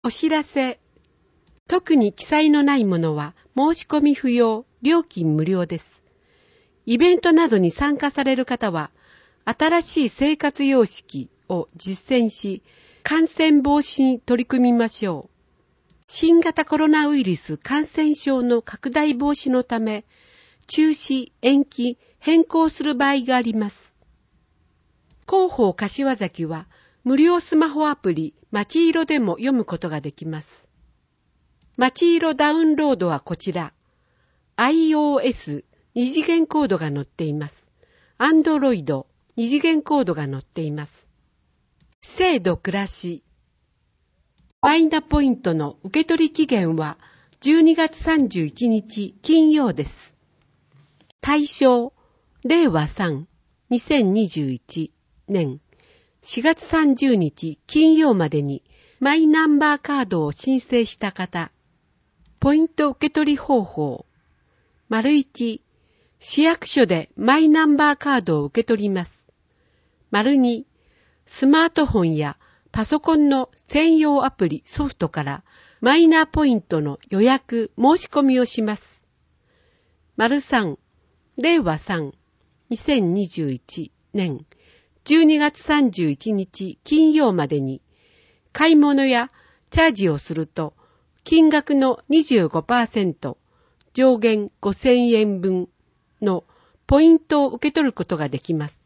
お知らせ。特に記載のないものは申し込み不要、料金無料です。イベントなどに参加される方は、新しい生活様式を実践し、感染防止に取り組みましょう。新型コロナウイルス感染症の拡大防止のため、中止、延期、変更する場合があります。広報柏崎は、無料スマホアプリ、まちいろでも読むことができます。まちいろダウンロードはこちら。iOS 二次元コードが載っています。Android 二次元コードが載っています。制度暮らし。マイナポイントの受け取り期限は12月31日金曜です。対象、令和3、2021年4月30日金曜までにマイナンバーカードを申請した方。ポイント受け取り方法。1、市役所でマイナンバーカードを受け取ります。2、スマートフォンやパソコンの専用アプリソフトからマイナポイントの予約申し込みをします。3、令和3、2021年12月31日金曜までに買い物やチャージをすると金額の 25% 上限5000円分のポイントを受け取ることができます。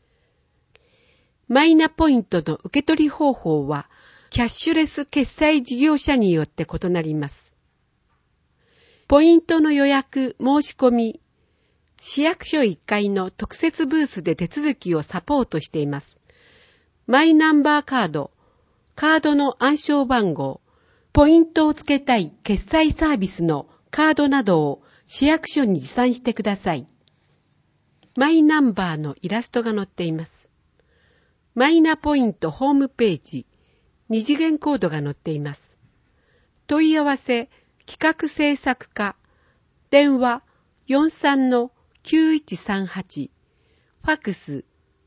マイナポイントの受け取り方法はキャッシュレス決済事業者によって異なります。ポイントの予約申し込み、市役所1階の特設ブースで手続きをサポートしています。マイナンバーカード、カードの暗証番号、ポイントをつけたい決済サービスのカードなどを市役所に持参してください。マイナンバーのイラストが載っています。マイナポイントホームページ、二次元コードが載っています。問い合わせ、企画制作課、電話 43-9138、ファックス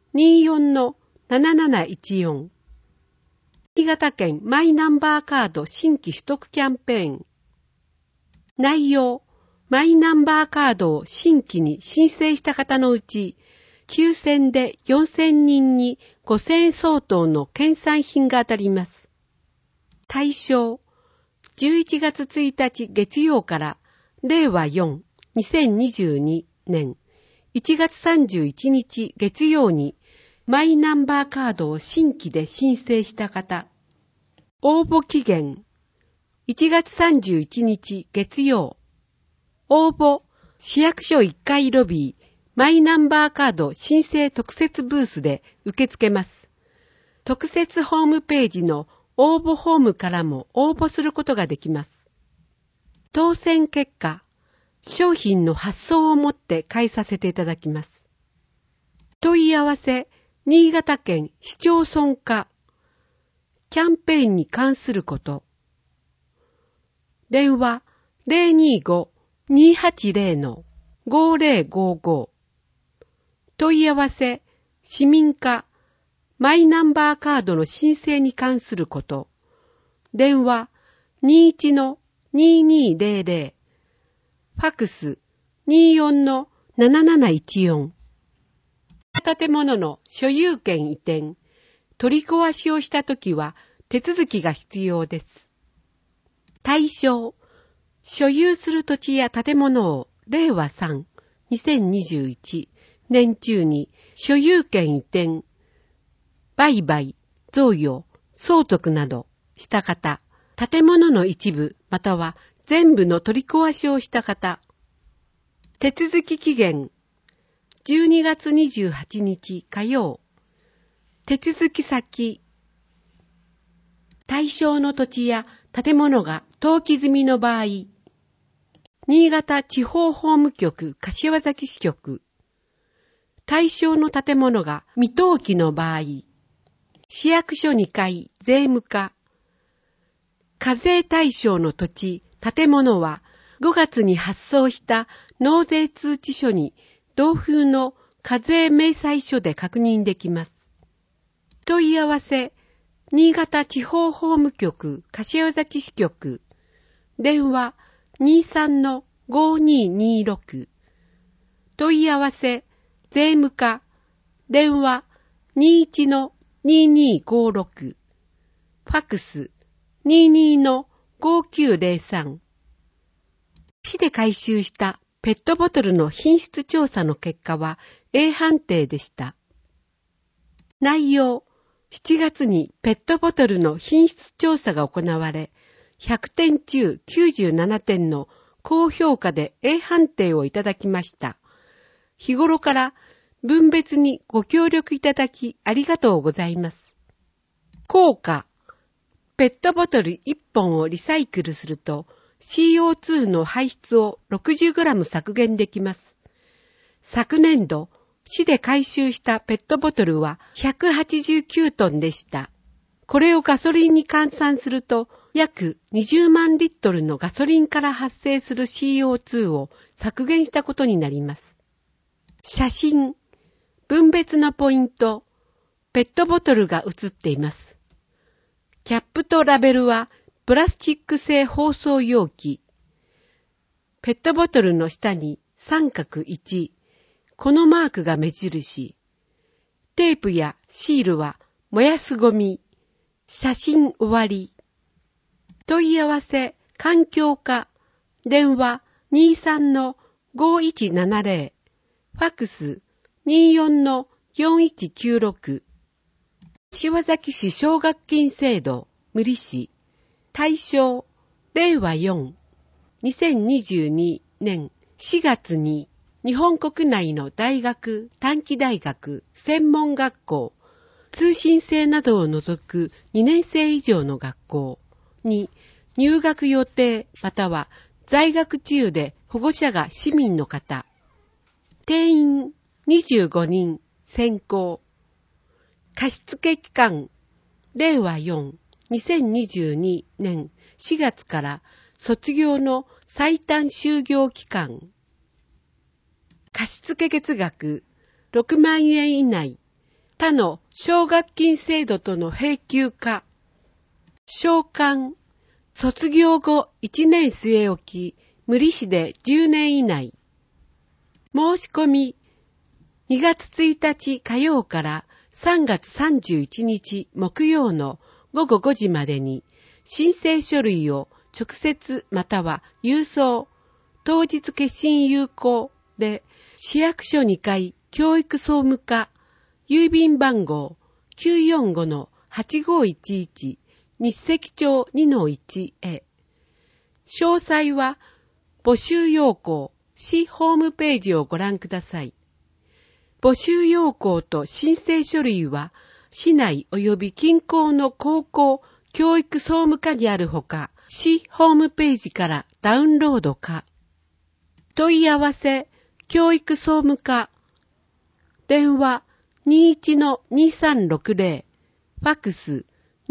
24-7714。新潟県マイナンバーカード新規取得キャンペーン。内容、マイナンバーカードを新規に申請した方のうち、抽選で4000人に5000円相当の県産品が当たります。対象、11月1日月曜から令和4、2022年1月31日月曜にマイナンバーカードを新規で申請した方。応募期限、1月31日月曜。応募、市役所1階ロビー、マイナンバーカード申請特設ブースで受け付けます。特設ホームページの応募フォームからも応募することができます。当選結果、商品の発送をもって返させていただきます。問い合わせ、新潟県市町村課、キャンペーンに関すること。電話 025-280-5055。問い合わせ、市民課、マイナンバーカードの申請に関すること。電話 21-2200。ファックス 24-7714。建物の所有権移転、取り壊しをしたときは手続きが必要です。対象、所有する土地や建物を令和3、2021年中に所有権移転、売買、贈与、相続などした方、建物の一部または全部の取り壊しをした方。手続き期限、12月28日火曜。手続き先。対象の土地や建物が登記済みの場合、新潟地方法務局柏崎支局。対象の建物が未登記の場合、市役所2階税務課。課税対象の土地、建物は5月に発送した納税通知書に同封の課税明細書で確認できます。問い合わせ新潟地方法務局柏崎支局、電話 23-5226、問い合わせ税務課、電話 21-2256、ファックス 22-5903。市で回収したペットボトルの品質調査の結果は A 判定でした。内容、7月にペットボトルの品質調査が行われ、100点中97点の高評価で A 判定をいただきました。日頃から分別にご協力いただきありがとうございます。効果、ペットボトル1本をリサイクルすると CO2 の排出を 60g 削減できます。昨年度、市で回収したペットボトルは189トンでした。これをガソリンに換算すると約20万リットルのガソリンから発生する CO2 を削減したことになります。写真、分別のポイント、ペットボトルが写っています。キャップとラベルはプラスチック製包装容器。ペットボトルの下に三角1、このマークが目印。テープやシールは燃やすゴミ。写真終わり。問い合わせ環境課。電話 23-5170。ファックス 24-4196。柏崎市奨学金制度無利子。対象令和4。2022年4月に日本国内の大学、短期大学、専門学校、通信制などを除く2年生以上の学校に入学予定または在学中で保護者が市民の方、定員25人選考、貸付期間令和4、2022年4月から卒業の最短就業期間、貸付月額6万円以内、他の奨学金制度との並及化、償還、卒業後1年据え置き、無利子で10年以内。申し込み、2月1日火曜から3月31日木曜の午後5時までに、申請書類を直接または郵送、当日決心有効で、市役所2階教育総務課、郵便番号 945-8511 日赤町 2-1 へ。詳細は募集要項、市ホームページをご覧ください。募集要項と申請書類は、市内及び近郊の高校、教育総務課にあるほか、市ホームページからダウンロード可。問い合わせ、教育総務課。電話 21-2360。ファックス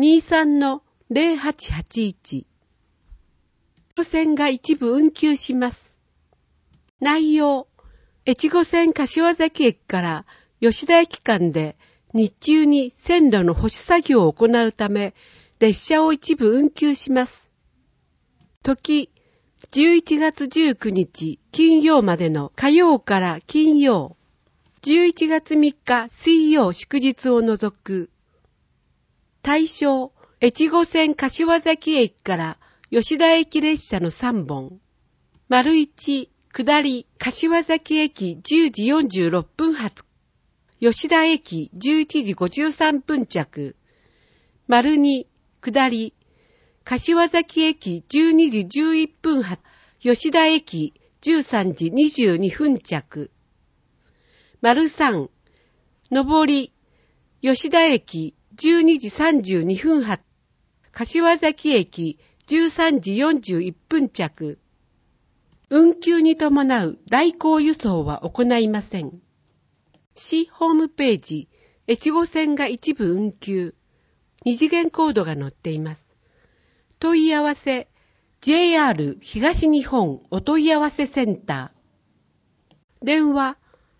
23-0881。越後線が一部運休します。内容、越後線柏崎駅から吉田駅間で日中に線路の保守作業を行うため、列車を一部運休します。時、11月19日金曜までの火曜から金曜、11月3日水曜祝日を除く。対象、越後線柏崎駅から吉田駅列車の3本。丸1、下り、柏崎駅10時46分発。吉田駅11時53分着。丸2、下り、柏崎駅12時11分発。吉田駅13時22分着。丸3、上り、吉田駅12時32分発。柏崎駅13時41分着。運休に伴う代行輸送は行いません。市ホームページ、越後線が一部運休。二次元コードが載っています。問い合わせ、JR 東日本お問い合わせセンター。電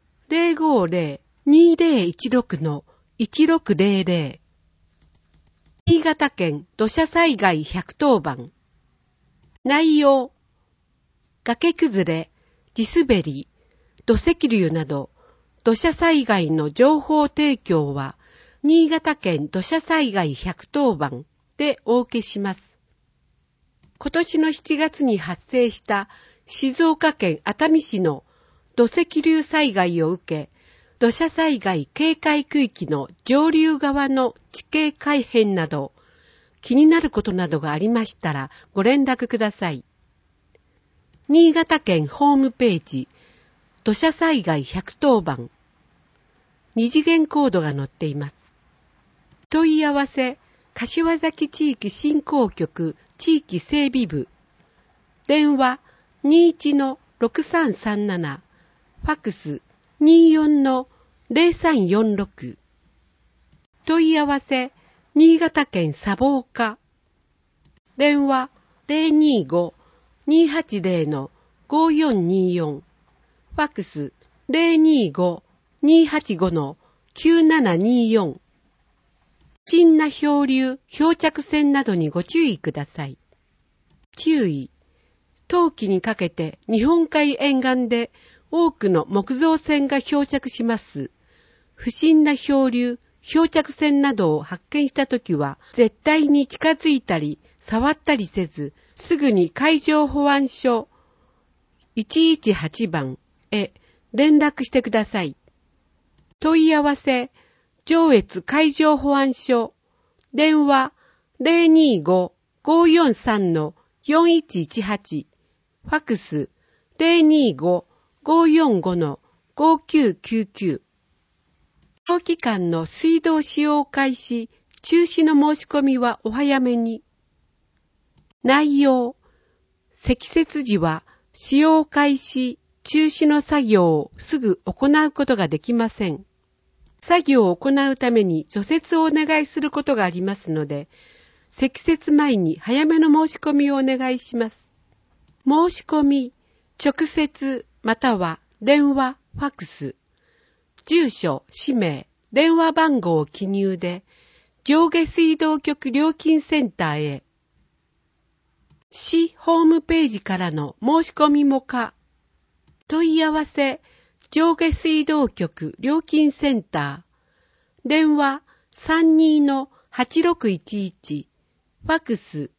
話、050-2016-1600。 新潟県土砂災害110番。内容、崖崩れ、地滑り、土石流など、土砂災害の情報提供は、新潟県土砂災害110番でお受けします。今年の7月に発生した静岡県熱海市の土石流災害を受け、土砂災害警戒区域の上流側の地形改変など、気になることなどがありましたらご連絡ください。新潟県ホームページ、土砂災害110番、二次元コードが載っています。問い合わせ、柏崎地域振興局地域整備部、電話 21-6337、ファクス 24-0346、問い合わせ、新潟県砂防課、電話 025-280-5424、ファクス 025-285-9724、新名漂流漂着船などにご注意ください。注意、冬季にかけて日本海沿岸で多くの木造船が漂着します。不審な漂流漂着船などを発見したときは、絶対に近づいたり、触ったりせず、すぐに海上保安署118番へ連絡してください。問い合わせ、上越海上保安署、電話 025-543-4118、ファクス 025-545-5999。長期間の水道使用開始、中止の申し込みはお早めに。内容、積雪時は使用開始、中止の作業をすぐ行うことができません。作業を行うために除雪をお願いすることがありますので、積雪前に早めの申し込みをお願いします。申し込み、直接または電話、ファクス、住所、氏名、電話番号を記入で、上下水道局料金センターへ。市ホームページからの申し込みも可。問い合わせ、上下水道局料金センター。電話 32-8611。ファクス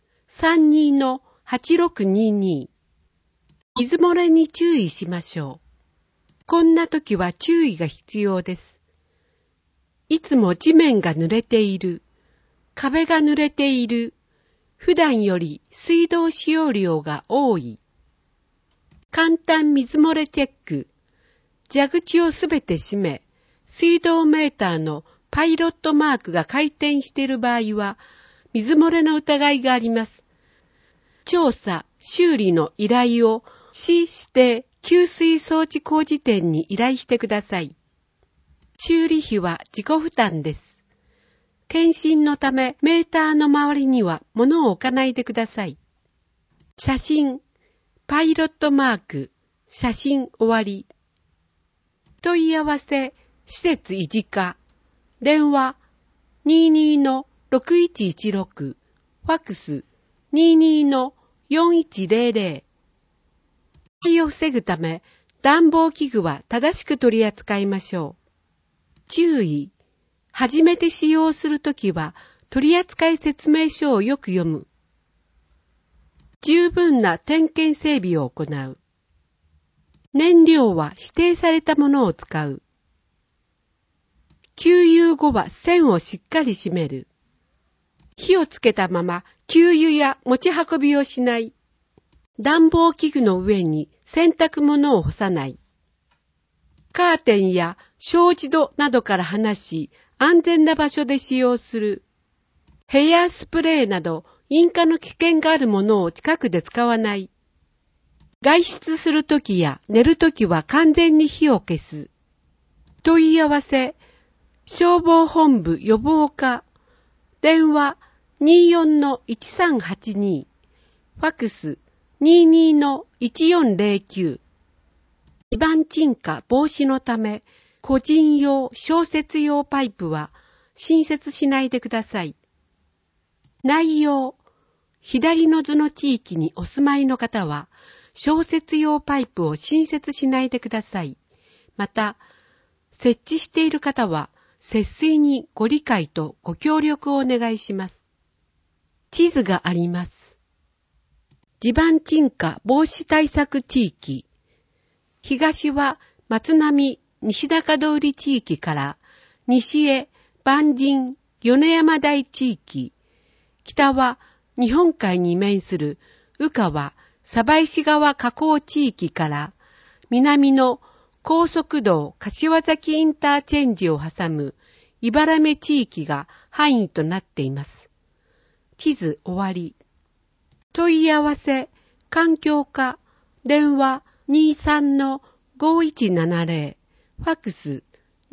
32-8622。水漏れに注意しましょう。こんな時は注意が必要です。いつも地面が濡れている、壁が濡れている、普段より水道使用量が多い。簡単水漏れチェック。蛇口をすべて閉め、水道メーターのパイロットマークが回転している場合は、水漏れの疑いがあります。調査、修理の依頼を市指定給水装置工事店に依頼してください。修理費は自己負担です。検診のためメーターの周りには物を置かないでください。写真、パイロットマーク、写真終わり。問い合わせ、施設維持課、電話 22-6116、ファクス 22-4100。火を防ぐため、暖房器具は正しく取り扱いましょう。注意。初めて使用するときは、取扱説明書をよく読む。十分な点検整備を行う。燃料は指定されたものを使う。給油後は栓をしっかり閉める。火をつけたまま給油や持ち運びをしない。暖房器具の上に洗濯物を干さない。カーテンや障子戸などから離し、安全な場所で使用する。ヘアスプレーなど引火の危険があるものを近くで使わない。外出するときや寝るときは完全に火を消す。問い合わせ、消防本部予防課、電話 24-1382、ファクス 22-1409。地盤沈下防止のため、個人用、消雪用パイプは新設しないでください。 内容、左の図の地域にお住まいの方は、消雪用パイプを新設しないでください。また、設置している方は、節水にご理解とご協力をお願いします。地図があります。地盤沈下防止対策地域。東は松並西高通り地域から西へ万神米山台地域。北は日本海に面する宇川鯖石川河口地域から南の高速道柏崎インターチェンジを挟む茨目地域が範囲となっています。地図終わり。問い合わせ、環境課、電話 23-5170、ファックス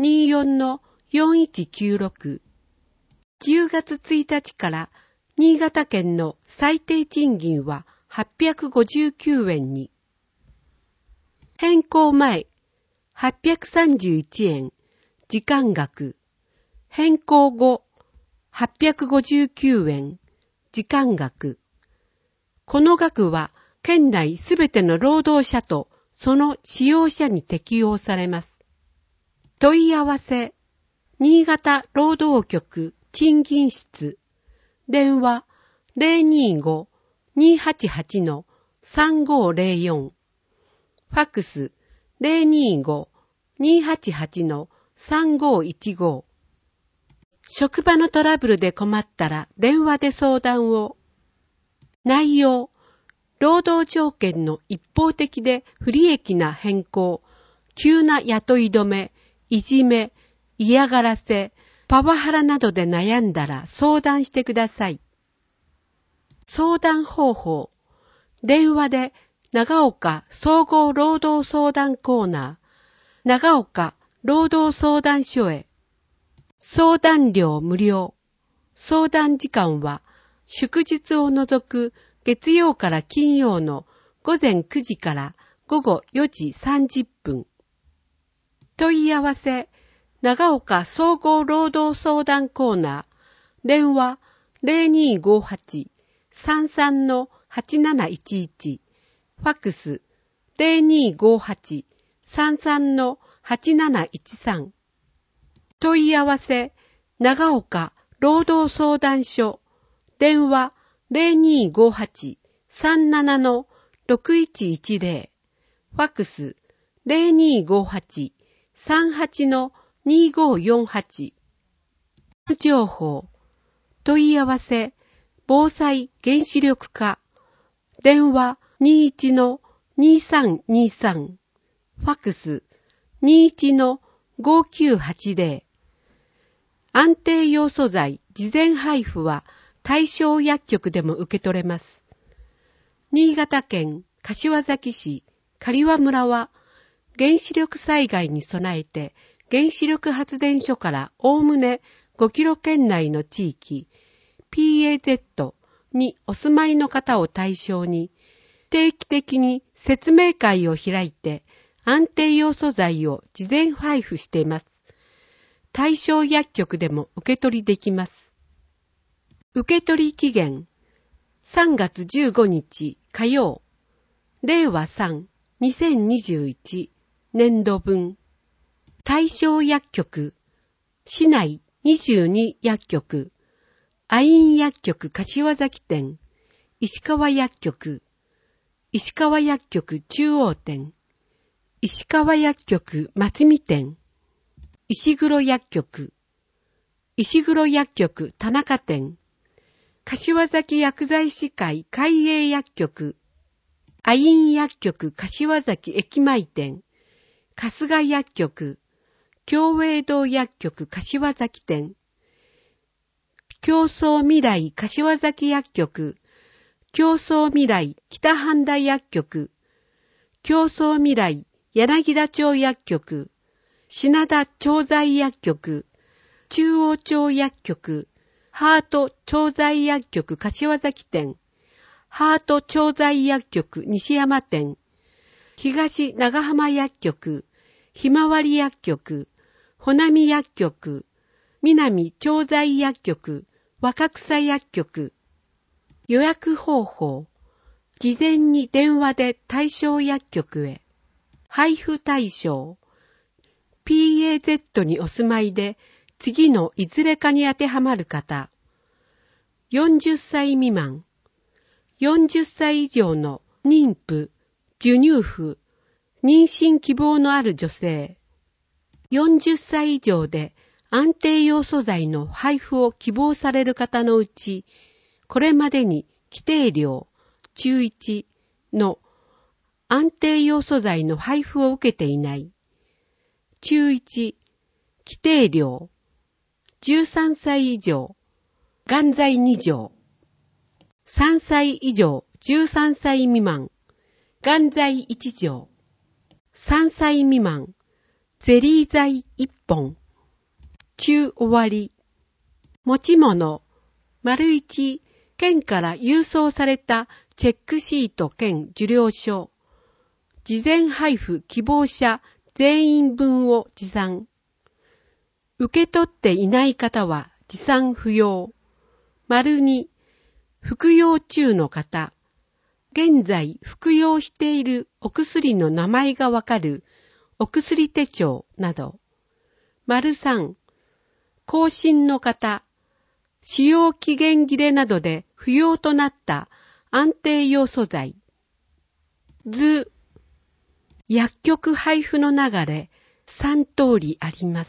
24-4196。10月1日から新潟県の最低賃金は859円に。変更前、831円、時間額。変更後、859円、時間額。この額は、県内すべての労働者とその使用者に適用されます。問い合わせ、新潟労働局賃金室、電話025-288-3504、ファックス025-288-3515。職場のトラブルで困ったら電話で相談を。内容、労働条件の一方的で不利益な変更、急な雇い止め、いじめ、嫌がらせ、パワハラなどで悩んだら相談してください。相談方法、電話で長岡総合労働相談コーナー、長岡労働相談所へ。相談料無料。相談時間は祝日を除く月曜から金曜の午前9時から午後4時30分。問い合わせ、長岡総合労働相談コーナー、電話0258-33-8711、ファックス0258-33-8713。問い合わせ、長岡労働相談所、電話0258-37-6110、ファックス0258-38-2548。情報、問い合わせ、防災原子力課、電話21-2323、ファックス21-5980。安定ヨウ素剤事前配布は対象薬局でも受け取れます。新潟県柏崎市刈羽村は原子力災害に備えて原子力発電所からおおむね5キロ圏内の地域 PAZ にお住まいの方を対象に定期的に説明会を開いて安定ヨウ素剤を事前配布しています。対象薬局でも受け取りできます。受取期限3月15日火曜、令和3、2021年度分。対象薬局、市内22薬局、愛院薬局柏崎店、石川薬局、石川薬局中央店、石川薬局松見店、石黒薬局、石黒薬局田中店、柏崎薬剤師会海営薬局、愛院薬局柏崎駅前店、春日薬局、共栄堂薬局柏崎店、競争未来柏崎薬局、競争未来北半田薬局、競争未来柳田町薬局、品田調剤薬局、中央町薬局、ハート調剤薬局柏崎店、ハート調剤薬局西山店、東長浜薬局、ひまわり薬局、ほなみ薬局、南調剤薬局、若草薬局、 予約方法。事前に電話で対象薬局へ。配布対象。PAZ にお住まいで次のいずれかに当てはまる方。40歳未満。40歳以上の妊婦、授乳婦、妊娠希望のある女性。40歳以上で安定ヨウ素剤の配布を希望される方のうち、これまでに規定量中1の安定ヨウ素剤の配布を受けていない。中1、規定量、13歳以上、含剤2錠。3歳以上、13歳未満、含剤1錠。3歳未満、ゼリー剤1本。中終わり。持ち物、1、県から郵送されたチェックシート兼受領書。事前配布希望者全員分を持参。受け取っていない方は持参不要。2、服用中の方。現在服用しているお薬の名前がわかるお薬手帳など。3、更新の方。使用期限切れなどで不要となった安定ヨウ素剤。図。薬局配布の流れ3通りあります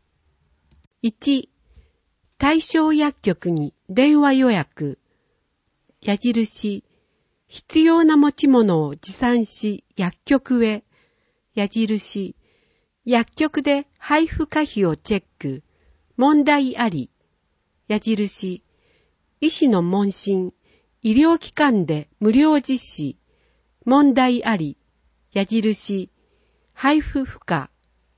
。1、対象薬局に電話予約。矢印、必要な持ち物を持参し薬局へ。矢印、薬局で配布可否をチェック。問題あり。矢印、医師の問診、医療機関で無料実施。問題あり。矢印、配布不可。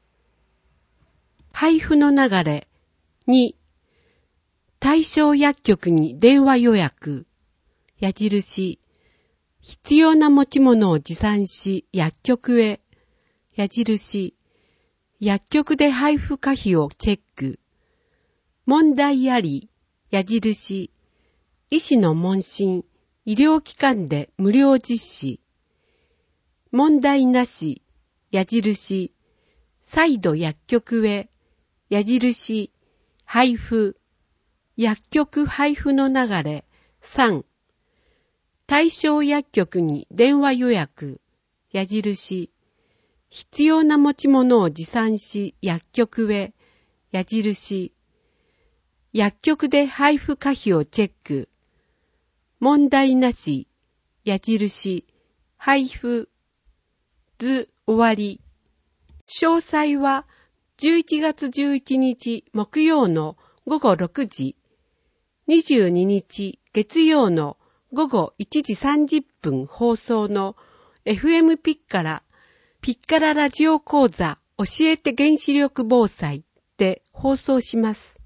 配布の流れ。2、対象薬局に電話予約。矢印、必要な持ち物を持参し薬局へ。矢印、薬局で配布可否をチェック。問題あり。矢印、医師の問診、医療機関で無料実施。問題なし。矢印、再度薬局へ。矢印、配布。薬局配布の流れ。3、対象薬局に電話予約。矢印、必要な持ち物を持参し薬局へ。矢印、薬局で配布可否をチェック。問題なし。矢印、配布。図終わり。詳細は11月11日木曜の午後6時、22日月曜の午後1時30分放送の FM ピッカララジオ講座教えて原子力防災で放送します。